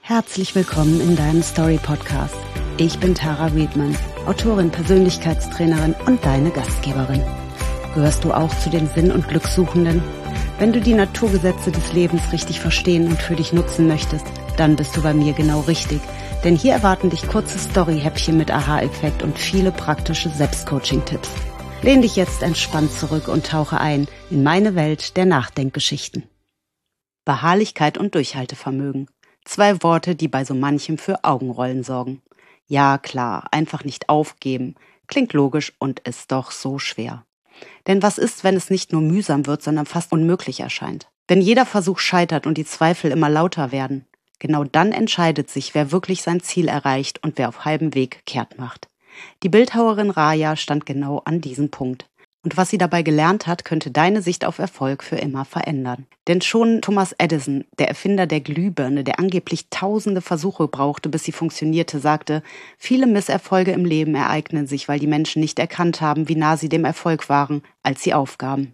Herzlich willkommen in deinem Story-Podcast. Ich bin Tara Riedman, Autorin, Persönlichkeitstrainerin und deine Gastgeberin. Gehörst du auch zu den Sinn- und Glückssuchenden? Wenn du die Naturgesetze des Lebens richtig verstehen und für dich nutzen möchtest, dann bist du bei mir genau richtig. Denn hier erwarten dich kurze Story-Häppchen mit Aha-Effekt und viele praktische Selbstcoaching-Tipps. Lehn dich jetzt entspannt zurück und tauche ein in meine Welt der Nachdenkgeschichten. Beharrlichkeit und Durchhaltevermögen. 2 Worte, die bei so manchem für Augenrollen sorgen. Ja, klar, einfach nicht aufgeben. Klingt logisch und ist doch so schwer. Denn was ist, wenn es nicht nur mühsam wird, sondern fast unmöglich erscheint? Wenn jeder Versuch scheitert und die Zweifel immer lauter werden, genau dann entscheidet sich, wer wirklich sein Ziel erreicht und wer auf halbem Weg kehrt macht. Die Bildhauerin Raya stand genau an diesem Punkt. Und was sie dabei gelernt hat, könnte deine Sicht auf Erfolg für immer verändern. Denn schon Thomas Edison, der Erfinder der Glühbirne, der angeblich tausende Versuche brauchte, bis sie funktionierte, sagte, viele Misserfolge im Leben ereignen sich, weil die Menschen nicht erkannt haben, wie nah sie dem Erfolg waren, als sie aufgaben.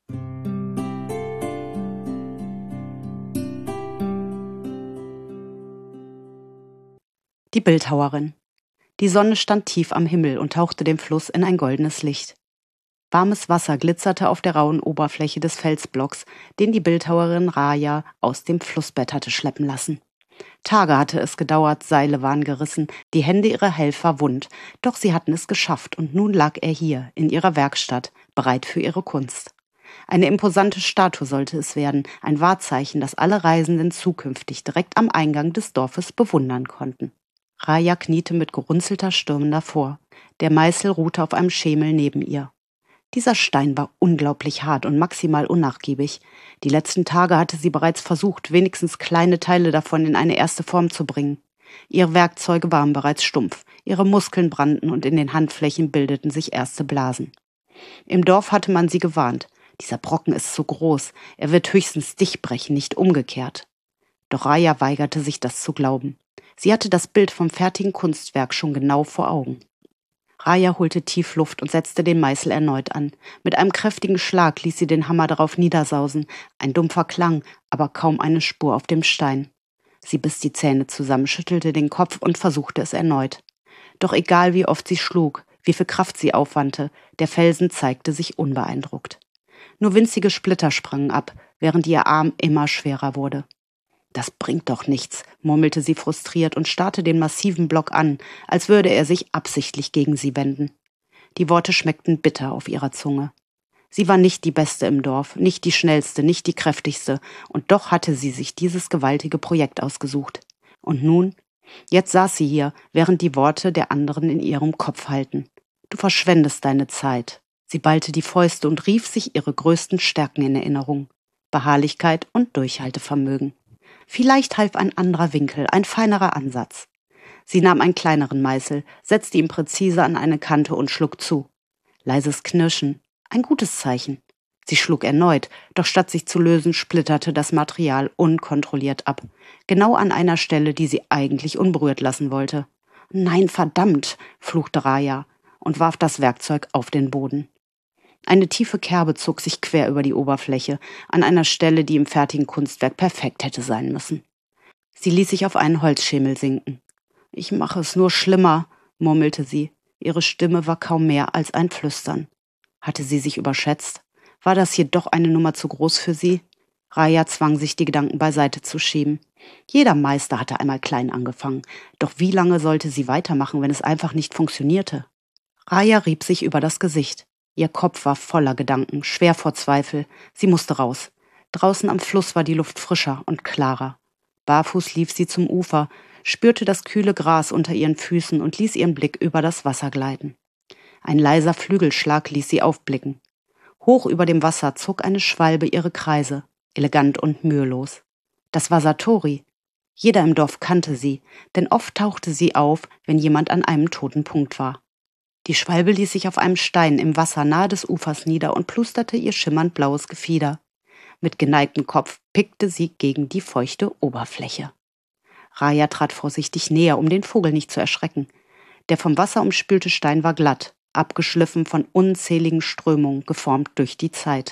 Die Bildhauerin. Die Sonne stand tief am Himmel und tauchte den Fluss in ein goldenes Licht. Warmes Wasser glitzerte auf der rauen Oberfläche des Felsblocks, den die Bildhauerin Raya aus dem Flussbett hatte schleppen lassen. Tage hatte es gedauert, Seile waren gerissen, die Hände ihrer Helfer wund, doch sie hatten es geschafft und nun lag er hier, in ihrer Werkstatt, bereit für ihre Kunst. Eine imposante Statue sollte es werden, ein Wahrzeichen, das alle Reisenden zukünftig direkt am Eingang des Dorfes bewundern konnten. Raya kniete mit gerunzelter Stirn davor. Der Meißel ruhte auf einem Schemel neben ihr. Dieser Stein war unglaublich hart und maximal unnachgiebig. Die letzten Tage hatte sie bereits versucht, wenigstens kleine Teile davon in eine erste Form zu bringen. Ihre Werkzeuge waren bereits stumpf, ihre Muskeln brannten und in den Handflächen bildeten sich erste Blasen. Im Dorf hatte man sie gewarnt. Dieser Brocken ist zu groß, er wird höchstens dich brechen, nicht umgekehrt. Doch Raya weigerte sich, das zu glauben. Sie hatte das Bild vom fertigen Kunstwerk schon genau vor Augen. Raya holte tief Luft und setzte den Meißel erneut an. Mit einem kräftigen Schlag ließ sie den Hammer darauf niedersausen. Ein dumpfer Klang, aber kaum eine Spur auf dem Stein. Sie biss die Zähne zusammen, schüttelte den Kopf und versuchte es erneut. Doch egal wie oft sie schlug, wie viel Kraft sie aufwandte, der Felsen zeigte sich unbeeindruckt. Nur winzige Splitter sprangen ab, während ihr Arm immer schwerer wurde. »Das bringt doch nichts«, murmelte sie frustriert und starrte den massiven Block an, als würde er sich absichtlich gegen sie wenden. Die Worte schmeckten bitter auf ihrer Zunge. Sie war nicht die Beste im Dorf, nicht die Schnellste, nicht die Kräftigste, und doch hatte sie sich dieses gewaltige Projekt ausgesucht. Und nun? Jetzt saß sie hier, während die Worte der anderen in ihrem Kopf hallten. »Du verschwendest deine Zeit.« Sie ballte die Fäuste und rief sich ihre größten Stärken in Erinnerung. Beharrlichkeit und Durchhaltevermögen. Vielleicht half ein anderer Winkel, ein feinerer Ansatz. Sie nahm einen kleineren Meißel, setzte ihn präzise an eine Kante und schlug zu. Leises Knirschen, ein gutes Zeichen. Sie schlug erneut, doch statt sich zu lösen, splitterte das Material unkontrolliert ab. Genau an einer Stelle, die sie eigentlich unberührt lassen wollte. »Nein, verdammt«, fluchte Raya und warf das Werkzeug auf den Boden. Eine tiefe Kerbe zog sich quer über die Oberfläche, an einer Stelle, die im fertigen Kunstwerk perfekt hätte sein müssen. Sie ließ sich auf einen Holzschemel sinken. »Ich mache es nur schlimmer«, murmelte sie. Ihre Stimme war kaum mehr als ein Flüstern. Hatte sie sich überschätzt? War das hier doch eine Nummer zu groß für sie? Raya zwang sich, die Gedanken beiseite zu schieben. Jeder Meister hatte einmal klein angefangen. Doch wie lange sollte sie weitermachen, wenn es einfach nicht funktionierte? Raya rieb sich über das Gesicht. Ihr Kopf war voller Gedanken, schwer vor Zweifel. Sie musste raus. Draußen am Fluss war die Luft frischer und klarer. Barfuß lief sie zum Ufer, spürte das kühle Gras unter ihren Füßen und ließ ihren Blick über das Wasser gleiten. Ein leiser Flügelschlag ließ sie aufblicken. Hoch über dem Wasser zog eine Schwalbe ihre Kreise, elegant und mühelos. Das war Satori. Jeder im Dorf kannte sie, denn oft tauchte sie auf, wenn jemand an einem toten Punkt war. Die Schwalbe ließ sich auf einem Stein im Wasser nahe des Ufers nieder und plusterte ihr schimmernd blaues Gefieder. Mit geneigtem Kopf pickte sie gegen die feuchte Oberfläche. Raya trat vorsichtig näher, um den Vogel nicht zu erschrecken. Der vom Wasser umspülte Stein war glatt, abgeschliffen von unzähligen Strömungen, geformt durch die Zeit.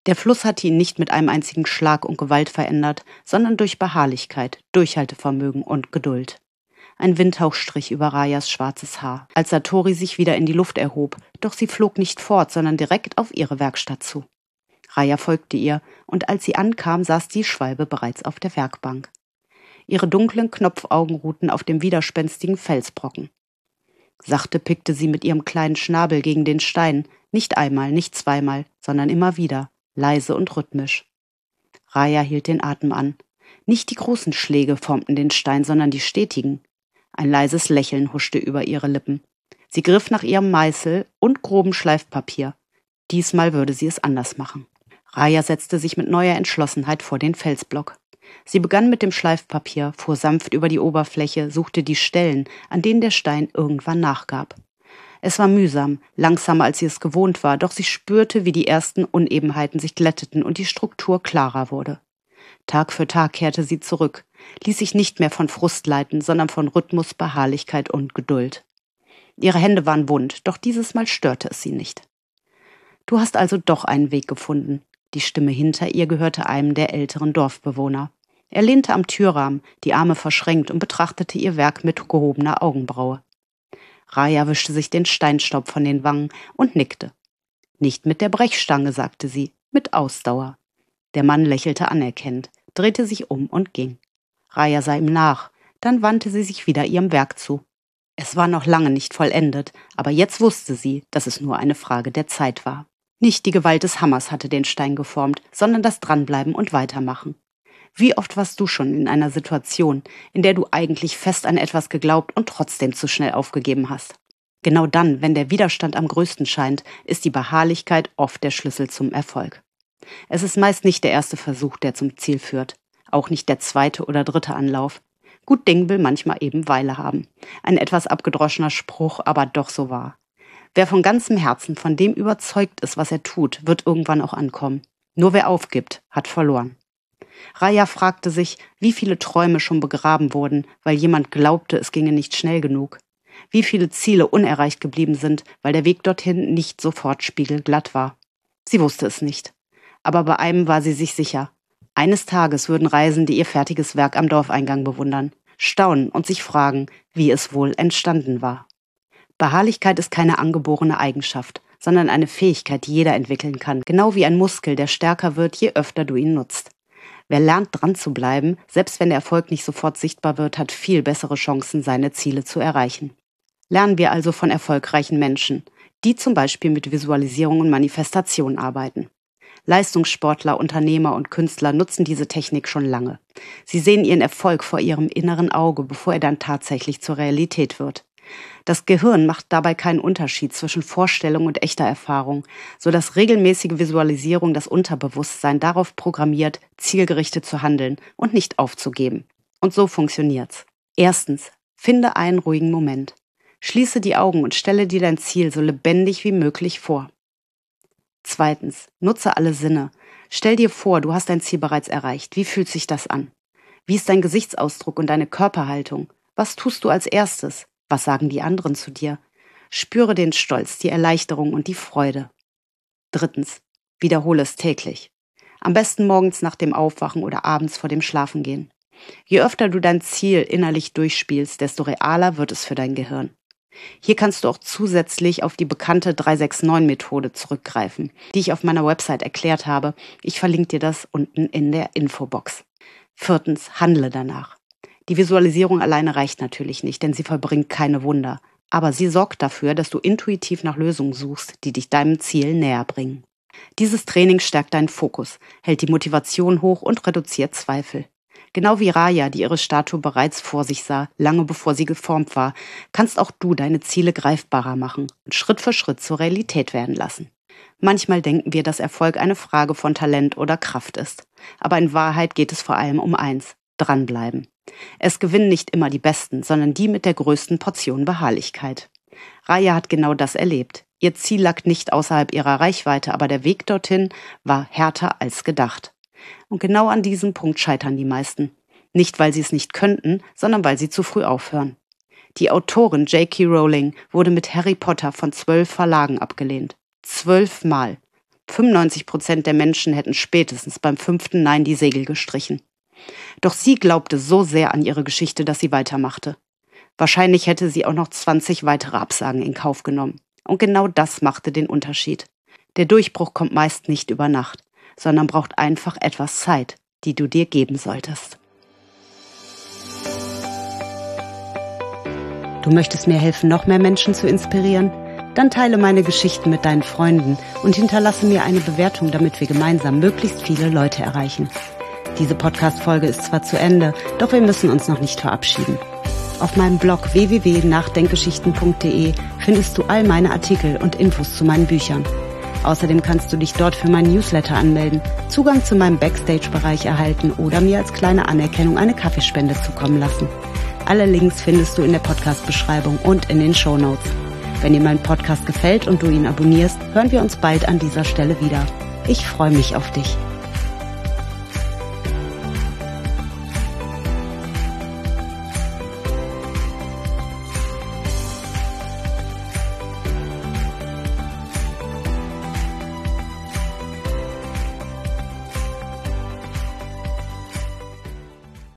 Der Fluss hatte ihn nicht mit einem einzigen Schlag und Gewalt verändert, sondern durch Beharrlichkeit, Durchhaltevermögen und Geduld. Ein Windhauch strich über Rayas schwarzes Haar, als Satori sich wieder in die Luft erhob, doch sie flog nicht fort, sondern direkt auf ihre Werkstatt zu. Raya folgte ihr, und als sie ankam, saß die Schwalbe bereits auf der Werkbank. Ihre dunklen Knopfaugen ruhten auf dem widerspenstigen Felsbrocken. Sachte pickte sie mit ihrem kleinen Schnabel gegen den Stein, nicht einmal, nicht zweimal, sondern immer wieder, leise und rhythmisch. Raya hielt den Atem an. Nicht die großen Schläge formten den Stein, sondern die stetigen. Ein leises Lächeln huschte über ihre Lippen. Sie griff nach ihrem Meißel und grobem Schleifpapier. Diesmal würde sie es anders machen. Raya setzte sich mit neuer Entschlossenheit vor den Felsblock. Sie begann mit dem Schleifpapier, fuhr sanft über die Oberfläche, suchte die Stellen, an denen der Stein irgendwann nachgab. Es war mühsam, langsamer als sie es gewohnt war, doch sie spürte, wie die ersten Unebenheiten sich glätteten und die Struktur klarer wurde. Tag für Tag kehrte sie zurück, ließ sich nicht mehr von Frust leiten, sondern von Rhythmus, Beharrlichkeit und Geduld. Ihre Hände waren wund, doch dieses Mal störte es sie nicht. »Du hast also doch einen Weg gefunden.« Die Stimme hinter ihr gehörte einem der älteren Dorfbewohner. Er lehnte am Türrahmen, die Arme verschränkt und betrachtete ihr Werk mit gehobener Augenbraue. Raya wischte sich den Steinstaub von den Wangen und nickte. »Nicht mit der Brechstange«, sagte sie, »mit Ausdauer.« Der Mann lächelte anerkennend, drehte sich um und ging. Raya sah ihm nach, dann wandte sie sich wieder ihrem Werk zu. Es war noch lange nicht vollendet, aber jetzt wusste sie, dass es nur eine Frage der Zeit war. Nicht die Gewalt des Hammers hatte den Stein geformt, sondern das Dranbleiben und Weitermachen. Wie oft warst du schon in einer Situation, in der du eigentlich fest an etwas geglaubt und trotzdem zu schnell aufgegeben hast? Genau dann, wenn der Widerstand am größten scheint, ist die Beharrlichkeit oft der Schlüssel zum Erfolg. Es ist meist nicht der erste Versuch, der zum Ziel führt, auch nicht der zweite oder dritte Anlauf. Gut Ding will manchmal eben Weile haben. Ein etwas abgedroschener Spruch, aber doch so wahr. Wer von ganzem Herzen von dem überzeugt ist, was er tut, wird irgendwann auch ankommen. Nur wer aufgibt, hat verloren. Raya fragte sich, wie viele Träume schon begraben wurden, weil jemand glaubte, es ginge nicht schnell genug. Wie viele Ziele unerreicht geblieben sind, weil der Weg dorthin nicht sofort spiegelglatt war. Sie wusste es nicht. Aber bei einem war sie sich sicher. Eines Tages würden Reisende ihr fertiges Werk am Dorfeingang bewundern, staunen und sich fragen, wie es wohl entstanden war. Beharrlichkeit ist keine angeborene Eigenschaft, sondern eine Fähigkeit, die jeder entwickeln kann, genau wie ein Muskel, der stärker wird, je öfter du ihn nutzt. Wer lernt, dran zu bleiben, selbst wenn der Erfolg nicht sofort sichtbar wird, hat viel bessere Chancen, seine Ziele zu erreichen. Lernen wir also von erfolgreichen Menschen, die zum Beispiel mit Visualisierung und Manifestation arbeiten. Leistungssportler, Unternehmer und Künstler nutzen diese Technik schon lange. Sie sehen ihren Erfolg vor ihrem inneren Auge, bevor er dann tatsächlich zur Realität wird. Das Gehirn macht dabei keinen Unterschied zwischen Vorstellung und echter Erfahrung, sodass regelmäßige Visualisierung das Unterbewusstsein darauf programmiert, zielgerichtet zu handeln und nicht aufzugeben. Und so funktioniert's. Erstens, finde einen ruhigen Moment. Schließe die Augen und stelle dir dein Ziel so lebendig wie möglich vor. Zweitens, nutze alle Sinne. Stell dir vor, du hast dein Ziel bereits erreicht. Wie fühlt sich das an? Wie ist dein Gesichtsausdruck und deine Körperhaltung? Was tust du als erstes? Was sagen die anderen zu dir? Spüre den Stolz, die Erleichterung und die Freude. Drittens, wiederhole es täglich. Am besten morgens nach dem Aufwachen oder abends vor dem Schlafengehen. Je öfter du dein Ziel innerlich durchspielst, desto realer wird es für dein Gehirn. Hier kannst du auch zusätzlich auf die bekannte 369-Methode zurückgreifen, die ich auf meiner Website erklärt habe. Ich verlinke dir das unten in der Infobox. Viertens, handle danach. Die Visualisierung alleine reicht natürlich nicht, denn sie vollbringt keine Wunder. Aber sie sorgt dafür, dass du intuitiv nach Lösungen suchst, die dich deinem Ziel näher bringen. Dieses Training stärkt deinen Fokus, hält die Motivation hoch und reduziert Zweifel. Genau wie Raya, die ihre Statue bereits vor sich sah, lange bevor sie geformt war, kannst auch du deine Ziele greifbarer machen und Schritt für Schritt zur Realität werden lassen. Manchmal denken wir, dass Erfolg eine Frage von Talent oder Kraft ist. Aber in Wahrheit geht es vor allem um eins: dranbleiben. Es gewinnen nicht immer die Besten, sondern die mit der größten Portion Beharrlichkeit. Raya hat genau das erlebt. Ihr Ziel lag nicht außerhalb ihrer Reichweite, aber der Weg dorthin war härter als gedacht. Und genau an diesem Punkt scheitern die meisten. Nicht, weil sie es nicht könnten, sondern weil sie zu früh aufhören. Die Autorin J.K. Rowling wurde mit Harry Potter von 12 Verlagen abgelehnt. 12 Mal. 95% der Menschen hätten spätestens beim 5. Nein die Segel gestrichen. Doch sie glaubte so sehr an ihre Geschichte, dass sie weitermachte. Wahrscheinlich hätte sie auch noch 20 weitere Absagen in Kauf genommen. Und genau das machte den Unterschied. Der Durchbruch kommt meist nicht über Nacht, sondern braucht einfach etwas Zeit, die du dir geben solltest. Du möchtest mir helfen, noch mehr Menschen zu inspirieren? Dann teile meine Geschichten mit deinen Freunden und hinterlasse mir eine Bewertung, damit wir gemeinsam möglichst viele Leute erreichen. Diese Podcast-Folge ist zwar zu Ende, doch wir müssen uns noch nicht verabschieden. Auf meinem Blog www.nachdenkgeschichten.de findest du all meine Artikel und Infos zu meinen Büchern. Außerdem kannst du dich dort für meinen Newsletter anmelden, Zugang zu meinem Backstage-Bereich erhalten oder mir als kleine Anerkennung eine Kaffeespende zukommen lassen. Alle Links findest du in der Podcast-Beschreibung und in den Shownotes. Wenn dir mein Podcast gefällt und du ihn abonnierst, hören wir uns bald an dieser Stelle wieder. Ich freue mich auf dich.